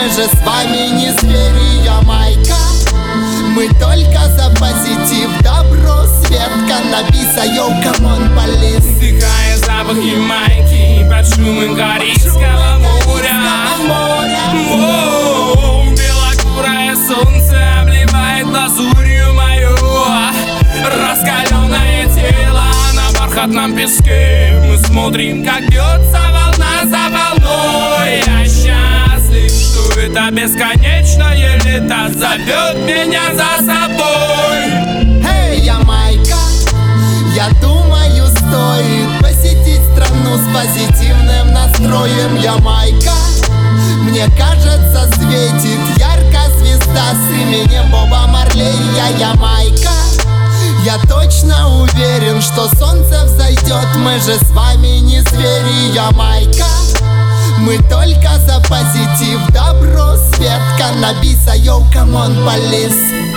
же с вами не звери, Ямайка. Мы только за позитив, добро, свет, каннабиса, йоу, камон, полис. Вдыхая запах Ямайки под шумом Карибского моря. Белокурое солнце обливает лазурью мою. Раскаленное тело на бархатном песке. Мы смотрим, как бьется волна за волной. Я счастлив, что это бесконечное лето зовет меня за собой. Эй, Ямайка, я думаю, стоит посетить страну с позитивным настроем. Ямайка, мне кажется, светит ярко звезда с именем Боба Марлея. Ямайка, я точно уверен, что солнце взойдет. Мы же с вами не звери, Ямайка. Мы только за позитив, добро, свет, каннабиса, йоу, камон, полис.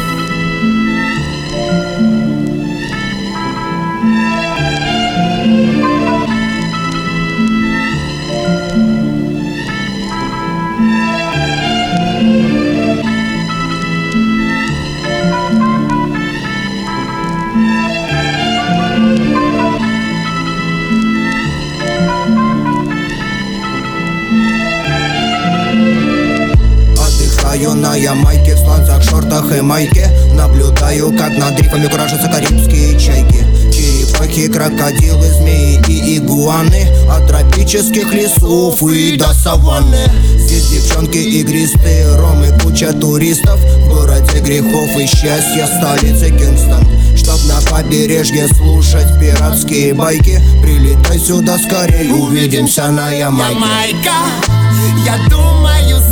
Отдыхаю на Ямайке в сланцах, шортах и майке. Наблюдаю, как над рифами куражатся карибские чайки. Черепахи, крокодилы, змеи и игуаны. От тропических лесов и до саванны. Здесь девчонки игристые, ром и куча туристов. В городе грехов и счастья, столице Кингстон. Чтоб на побережье слушать пиратские байки, прилетай сюда скорей, увидимся на Ямайке. Ямайка, я думаю,